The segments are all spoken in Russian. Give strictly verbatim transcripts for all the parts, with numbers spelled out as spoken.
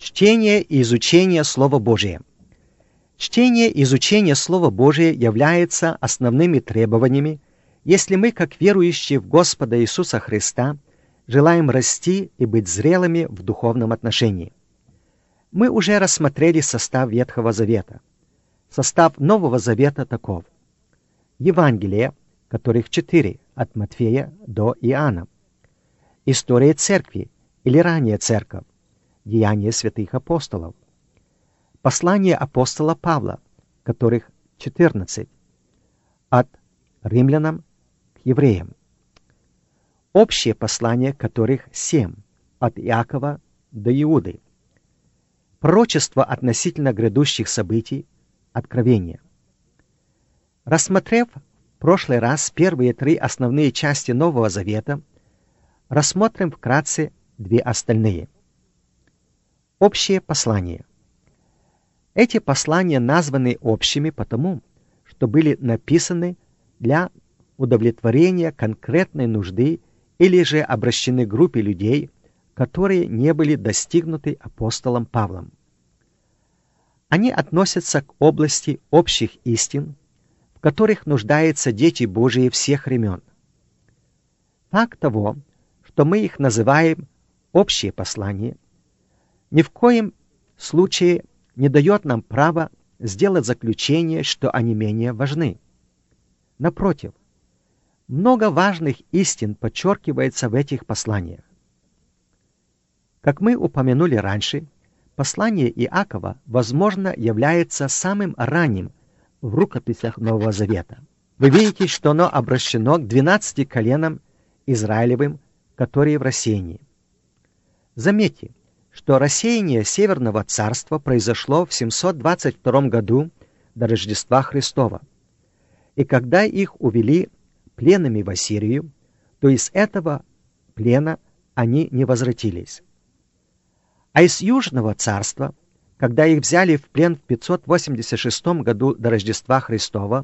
Чтение и изучение Слова Божия. Чтение и изучение Слова Божия являются основными требованиями, если мы, как верующие в Господа Иисуса Христа, желаем расти и быть зрелыми в духовном отношении. Мы уже рассмотрели состав Ветхого Завета. Состав Нового Завета таков: Евангелие, которых четыре, от Матфея до Иоанна; история Церкви, или ранняя Церковь, Деяния святых апостолов; послание апостола Павла, которых четырнадцать, от римлянам к евреям; общее послание, которых семь, от Иакова до Иуды; пророчество относительно грядущих событий, Откровение. Рассмотрев в прошлый раз первые три основные части Нового Завета, рассмотрим вкратце две остальные. Общее послание. Эти послания названы общими потому, что были написаны для удовлетворения конкретной нужды или же обращены к группе людей, которые не были достигнуты апостолом Павлом. Они относятся к области общих истин, в которых нуждаются дети Божии всех времен. Факт того, что мы их называем «общее послание», ни в коем случае не дает нам права сделать заключение, что они менее важны. Напротив, много важных истин подчеркивается в этих посланиях. Как мы упомянули раньше, послание Иакова, возможно, является самым ранним в рукописях Нового Завета. Вы видите, что оно обращено к двенадцати коленам Израилевым, которые в рассеянии. Заметьте, что рассеяние Северного царства произошло в семьсот двадцать втором году до Рождества Христова. И когда их увели пленными в Ассирию, то из этого плена они не возвратились. А из Южного царства, когда их взяли в плен в пятьсот восемьдесят шестом году до Рождества Христова,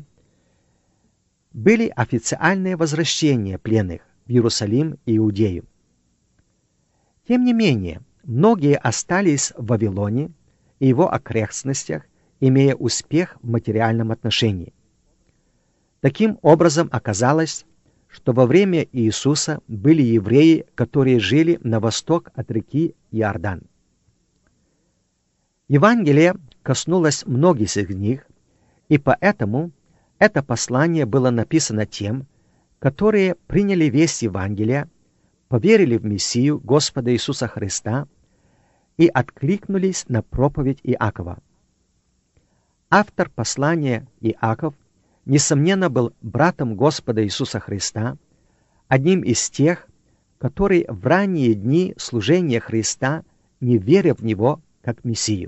были официальные возвращения пленных в Иерусалим и Иудею. Тем не менее, многие остались в Вавилоне и его окрестностях, имея успех в материальном отношении. Таким образом, оказалось, что во время Иисуса были евреи, которые жили на восток от реки Иордан. Евангелие коснулось многих из них, и поэтому это послание было написано тем, которые приняли весть Евангелия, поверили в Мессию Господа Иисуса Христа и откликнулись на проповедь Иакова. Автор послания Иаков, несомненно, был братом Господа Иисуса Христа, одним из тех, которые в ранние дни служения Христа не веря в Него как Мессию.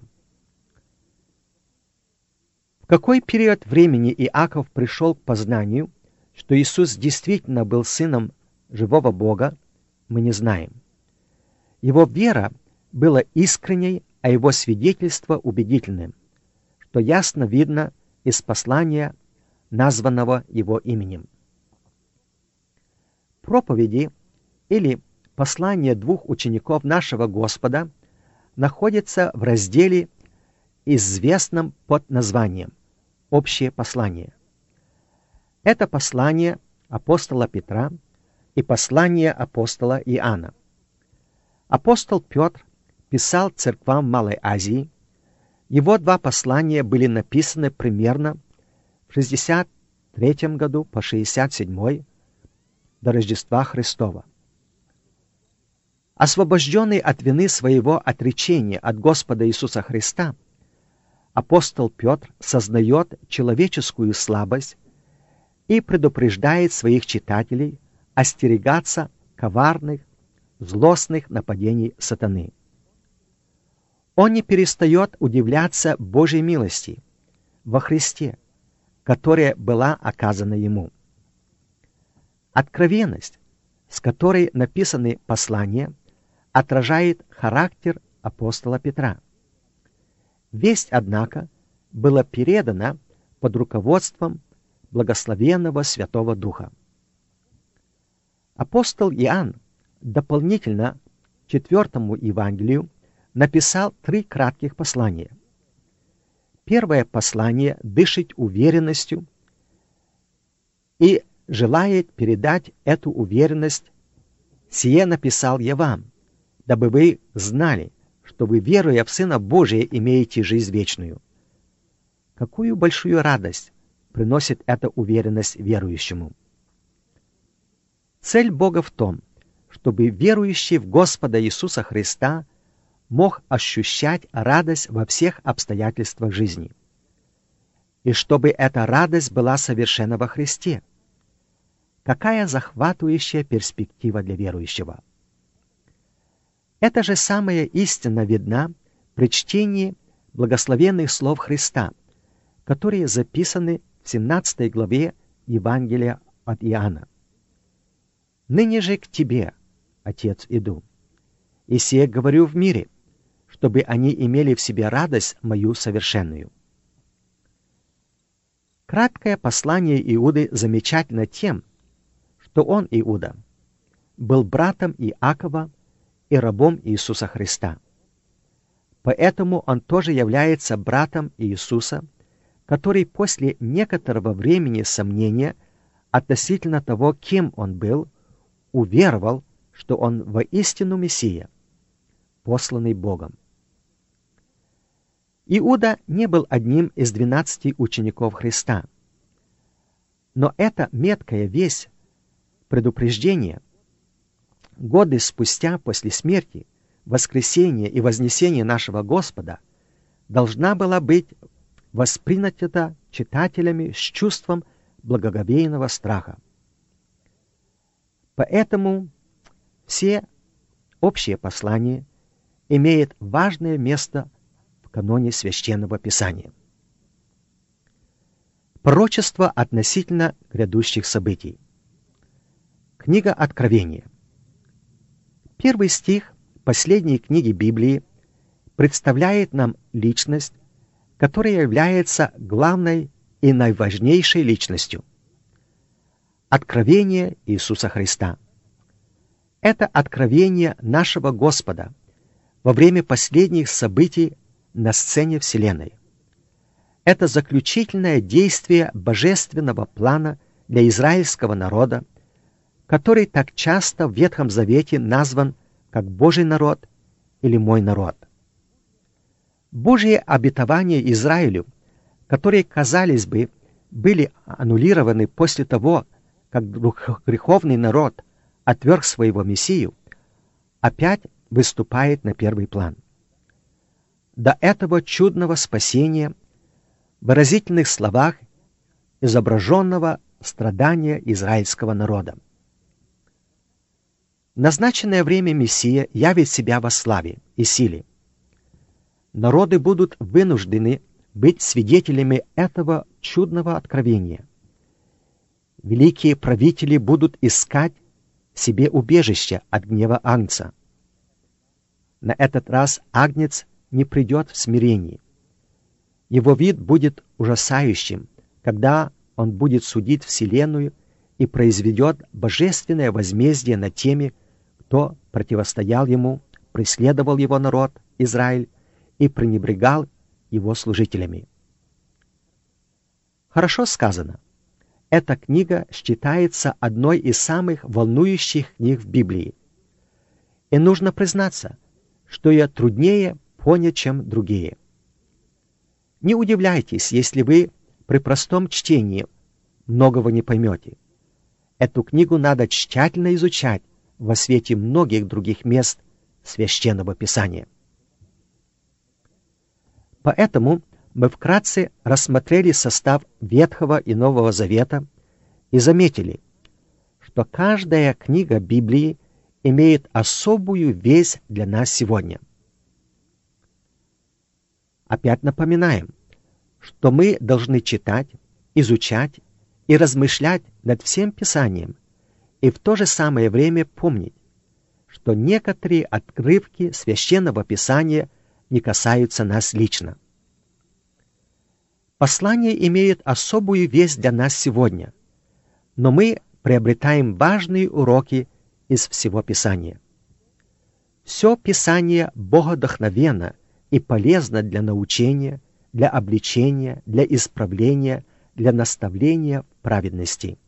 В какой период времени Иаков пришел к познанию, что Иисус действительно был Сыном живого Бога, мы не знаем. Его вера была искренней, а его свидетельство убедительным, что ясно видно из послания, названного его именем. Проповеди или послания двух учеников нашего Господа находятся в разделе, известном под названием «Общее послание». Это послание апостола Петра и послание апостола Иоанна. Апостол Петр писал церквам Малой Азии. Его два послания были написаны примерно в шестьдесят третьем году по шестьдесят седьмой до Рождества Христова. Освобожденный от вины своего отречения от Господа Иисуса Христа, апостол Петр сознает человеческую слабость и предупреждает своих читателей остерегаться коварных, злостных нападений сатаны. Он не перестает удивляться Божьей милости во Христе, которая была оказана ему. Откровенность, с которой написаны послания, отражает характер апостола Петра. Весть, однако, была передана под руководством благословенного Святого Духа. Апостол Иоанн дополнительно к четвертому Евангелию написал три кратких послания. Первое послание дышит уверенностью и желает передать эту уверенность. «Сие написал я вам, дабы вы знали, что вы, веруя в Сына Божия, имеете жизнь вечную». Какую большую радость приносит эта уверенность верующему! Цель Бога в том, чтобы верующий в Господа Иисуса Христа мог ощущать радость во всех обстоятельствах жизни, и чтобы эта радость была совершена во Христе. Какая захватывающая перспектива для верующего! Эта же самая истина видна при чтении благословенных слов Христа, которые записаны в семнадцатой главе Евангелия от Иоанна. «Ныне же к Тебе, Отец, иду, и сие говорю в мире, чтобы они имели в себе радость мою совершенную». Краткое послание Иуды замечательно тем, что он, Иуда, был братом Иакова и рабом Иисуса Христа. Поэтому он тоже является братом Иисуса, который после некоторого времени сомнения относительно того, кем он был, уверовал, что он воистину Мессия, посланный Богом. Иуда не был одним из двенадцати учеников Христа, но эта меткая весть, предупреждение, годы спустя после смерти, воскресения и вознесения нашего Господа, должна была быть воспринята читателями с чувством благоговейного страха. Поэтому все общие послания имеют важное место в каноне Священного Писания. Пророчество относительно грядущих событий. Книга Откровения. Первый стих последней книги Библии представляет нам личность, которая является главной и наиважнейшей личностью. Откровение Иисуса Христа. Это откровение нашего Господа во время последних событий на сцене Вселенной. Это заключительное действие божественного плана для израильского народа, который так часто в Ветхом Завете назван как Божий народ или мой народ. Божьи обетования Израилю, которые, казалось бы, были аннулированы после того, как греховный народ отверг своего Мессию, опять выступает на первый план. До этого чудного спасения в выразительных словах изображенного страдания израильского народа. В назначенное время Мессия явит себя во славе и силе. Народы будут вынуждены быть свидетелями этого чудного откровения. Великие правители будут искать себе убежище от гнева Агнца. На этот раз Агнец не придет в смирении. Его вид будет ужасающим, когда он будет судить вселенную и произведет божественное возмездие над теми, кто противостоял ему, преследовал его народ, Израиль, и пренебрегал его служителями. Хорошо сказано. Эта книга считается одной из самых волнующих книг в Библии. И нужно признаться, что ее труднее понять, чем другие. Не удивляйтесь, если вы при простом чтении многого не поймете. Эту книгу надо тщательно изучать во свете многих других мест Священного Писания. Поэтому мы вкратце рассмотрели состав Ветхого и Нового Завета и заметили, что каждая книга Библии имеет особую весть для нас сегодня. Опять напоминаем, что мы должны читать, изучать и размышлять над всем Писанием, и в то же самое время помнить, что некоторые отрывки Священного Писания не касаются нас лично. Послание имеет особую весть для нас сегодня, но мы приобретаем важные уроки из всего Писания. Все Писание богодохновенно и полезно для научения, для обличения, для исправления, для наставления в праведности.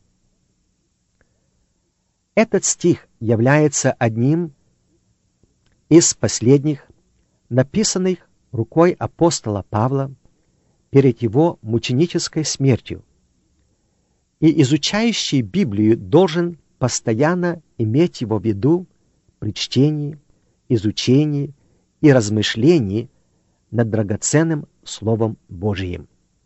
Этот стих является одним из последних, написанных рукой апостола Павла перед его мученической смертью. И изучающий Библию должен постоянно иметь его в виду при чтении, изучении и размышлении над драгоценным Словом Божиим.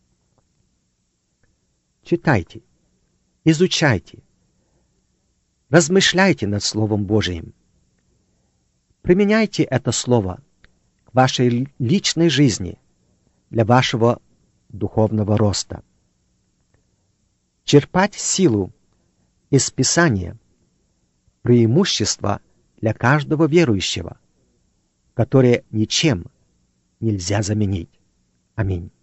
Читайте, изучайте, размышляйте над Словом Божиим. Применяйте это Слово к вашей личной жизни для вашего духовного роста. Черпать силу из Писания – преимущество для каждого верующего, которое ничем нельзя заменить. Аминь.